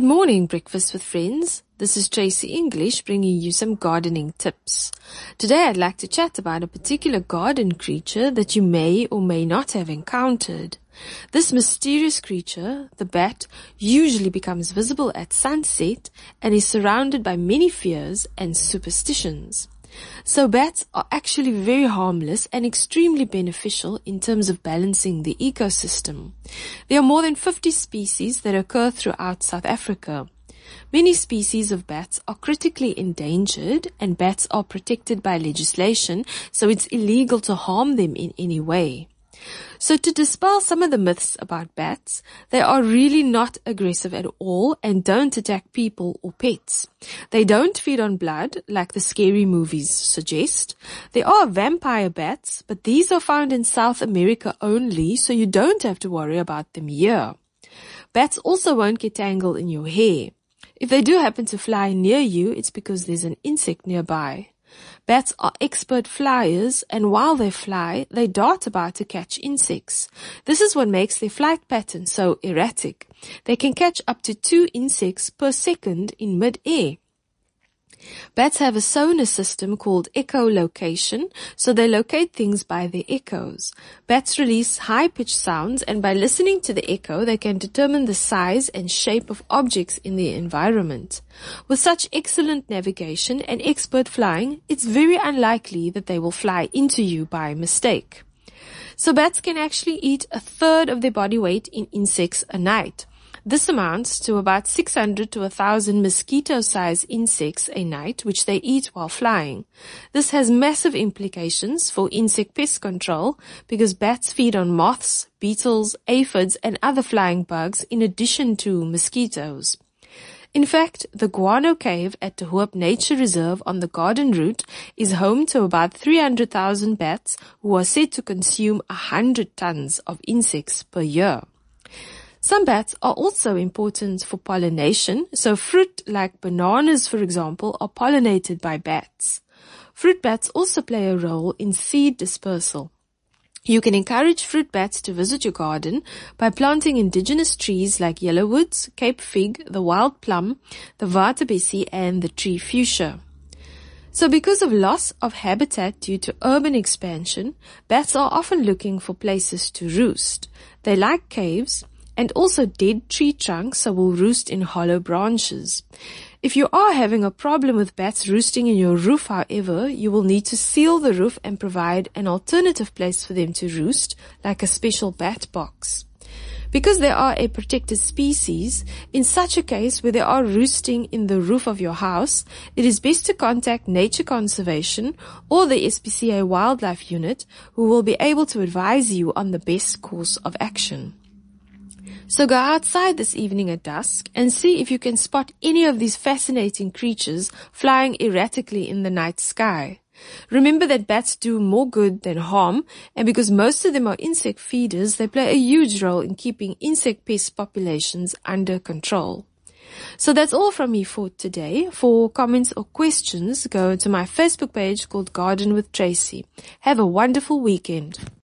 Good morning, Breakfast with Friends. This is Tracy English bringing you some gardening tips. Today I'd like to chat about a particular garden creature that you may or may not have encountered. This mysterious creature, the bat, usually becomes visible at sunset and is surrounded by many fears and superstitions. So bats are actually very harmless and extremely beneficial in terms of balancing the ecosystem. There are more than 50 species that occur throughout South Africa. Many species of bats are critically endangered and bats are protected by legislation, so it's illegal to harm them in any way. So to dispel some of the myths about bats, they are really not aggressive at all and don't attack people or pets. They don't feed on blood like the scary movies suggest. There are vampire bats, but these are found in South America only, so you don't have to worry about them here. Bats also won't get tangled in your hair. If they do happen to fly near you, it's because there's an insect nearby. Bats are expert flyers, and while they fly, they dart about to catch insects. This is what makes their flight pattern so erratic. They can catch up to 2 insects per second in mid-air. Bats have a sonar system called echolocation, so they locate things by their echoes. Bats release high-pitched sounds, and by listening to the echo, they can determine the size and shape of objects in their environment. With such excellent navigation and expert flying, it's very unlikely that they will fly into you by mistake. So bats can actually eat 1/3 of their body weight in insects a night. This amounts to about 600 to 1,000 mosquito-sized insects a night, which they eat while flying. This has massive implications for insect pest control because bats feed on moths, beetles, aphids, and other flying bugs in addition to mosquitoes. In fact, the Guano Cave at De Hoop Nature Reserve on the Garden Route is home to about 300,000 bats who are said to consume 100 tons of insects per year. Some bats are also important for pollination, so fruit like bananas, for example, are pollinated by bats. Fruit bats also play a role in seed dispersal. You can encourage fruit bats to visit your garden by planting indigenous trees like yellowwoods, Cape fig, the wild plum, the waterbessie, and the tree fuchsia. So because of loss of habitat due to urban expansion, bats are often looking for places to roost. They like caves and also dead tree trunks, so will roost in hollow branches. If you are having a problem with bats roosting in your roof, however, you will need to seal the roof and provide an alternative place for them to roost, like a special bat box. Because they are a protected species, in such a case where they are roosting in the roof of your house, it is best to contact Nature Conservation or the SPCA Wildlife Unit, who will be able to advise you on the best course of action. So go outside this evening at dusk and see if you can spot any of these fascinating creatures flying erratically in the night sky. Remember that bats do more good than harm, and because most of them are insect feeders, they play a huge role in keeping insect pest populations under control. So that's all from me for today. For comments or questions, go to my Facebook page called Garden with Tracy. Have a wonderful weekend.